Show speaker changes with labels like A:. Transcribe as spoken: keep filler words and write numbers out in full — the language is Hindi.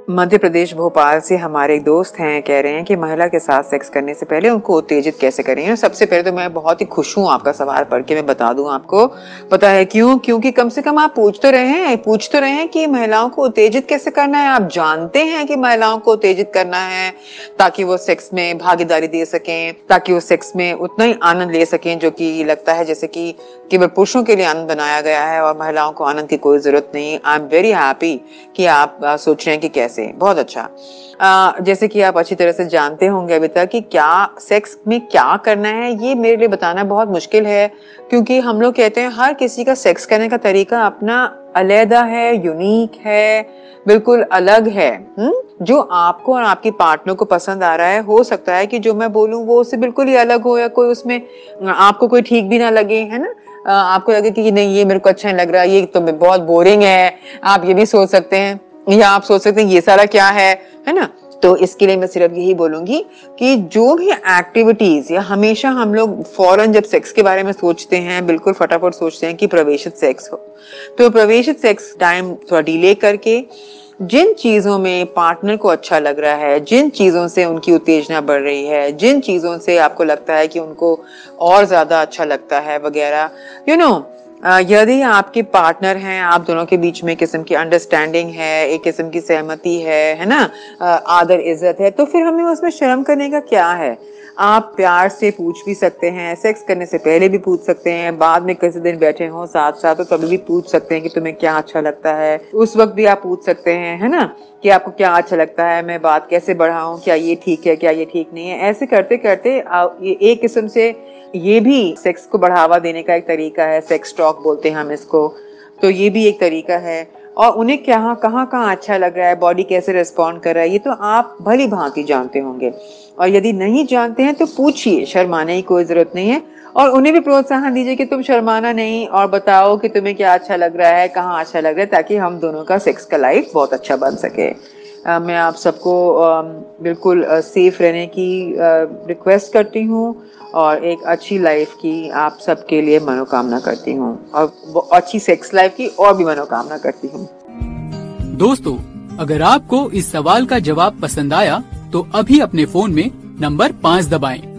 A: मध्य प्रदेश भोपाल से हमारे एक दोस्त हैं, कह रहे हैं कि महिला के साथ सेक्स करने से पहले उनको उत्तेजित कैसे करें। सबसे पहले तो मैं बहुत ही खुश हूँ आपका सवाल पढ़ के। मैं बता दूं आपको, पता है क्यों? क्योंकि कम से कम आप पूछ तो रहे हैं पूछ तो रहे हैं कि महिलाओं को उत्तेजित कैसे करना है। आप जानते हैं कि महिलाओं को उत्तेजित करना है ताकि वो सेक्स में भागीदारी दे सकें, ताकि वो सेक्स में उतना ही आनंद ले सकें जो कि लगता है जैसे कि केवल पुरुषों के लिए आनंद बनाया गया है और महिलाओं को आनंद की कोई जरूरत नहीं। आई एम वेरी हैप्पी कि आप आ, सोच रहे हैं कि कैसे। बहुत अच्छा। आ, जैसे कि आप अच्छी तरह से जानते होंगे अभी तक कि क्या सेक्स में क्या करना है, ये मेरे लिए बताना बहुत मुश्किल है, क्योंकि हम लोग कहते हैं हर किसी का सेक्स करने का तरीका अपना अलग है, यूनिक है, बिल्कुल अलग है। हुँ? जो आपको और आपकी पार्टनर को पसंद आ रहा है, हो सकता है कि जो मैं बोलूं वो उससे बिल्कुल ही अलग हो, या कोई उसमें आपको कोई ठीक भी ना लगे, है ना। आपको लगे कि नहीं ये मेरे को अच्छा नहीं लग रहा, ये तो बहुत बोरिंग है, आप ये भी सोच सकते हैं, या आप सोच सकते हैं ये सारा क्या है है ना। तो इसके लिए मैं सिर्फ यही बोलूंगी कि जो भी एक्टिविटीज, या हमेशा हम लोग फौरन जब सेक्स के बारे में सोचते हैं बिल्कुल फटाफट सोचते हैं कि प्रवेशित सेक्स हो, तो प्रवेशित सेक्स टाइम थोड़ा डिले करके जिन चीजों में पार्टनर को अच्छा लग रहा है, जिन चीजों से उनकी उत्तेजना बढ़ रही है, जिन चीजों से आपको लगता है कि उनको और ज्यादा अच्छा लगता है वगैरह, यू नो, यदि आपके पार्टनर हैं, आप दोनों के बीच में किस्म की अंडरस्टैंडिंग है, एक किस्म की सहमति है है ना, आदर इज्जत है, तो फिर हमें उसमें शर्म करने का क्या है। आप प्यार से पूछ भी सकते हैं, सेक्स करने से पहले भी पूछ सकते हैं, बाद में किसी दिन बैठे हो साथ साथ तो कभी भी पूछ सकते हैं कि तुम्हें क्या अच्छा लगता है। उस वक्त भी आप पूछ सकते हैं, है ना, कि आपको क्या अच्छा लगता है, मैं बात कैसे बढ़ाऊं, क्या ये ठीक है, क्या ये ठीक नहीं है। ऐसे करते करते ये एक किस्म से ये भी सेक्स को बढ़ावा देने का एक तरीका है, सेक्स टॉक बोलते हैं हम इसको। तो ये भी एक तरीका है। और उन्हें क्या कहाँ कहाँ अच्छा लग रहा है, बॉडी कैसे रिस्पॉन्ड कर रहा है, ये तो आप भली भांति जानते होंगे। और यदि नहीं जानते हैं तो पूछिए, शर्माने की कोई जरूरत नहीं है। और उन्हें भी प्रोत्साहन दीजिए कि तुम शर्माना नहीं, और बताओ कि तुम्हें क्या अच्छा लग रहा है, कहाँ अच्छा लग रहा है, ताकि हम दोनों का सेक्स का लाइफ बहुत अच्छा बन सके। आ, मैं आप सबको बिल्कुल सेफ रहने की रिक्वेस्ट करती हूँ और एक अच्छी लाइफ की आप सबके लिए मनोकामना करती हूँ, और अच्छी सेक्स लाइफ की और भी मनोकामना करती हूँ।
B: दोस्तों, अगर आपको इस सवाल का जवाब पसंद आया तो अभी अपने फोन में नंबर पाँच दबाएं।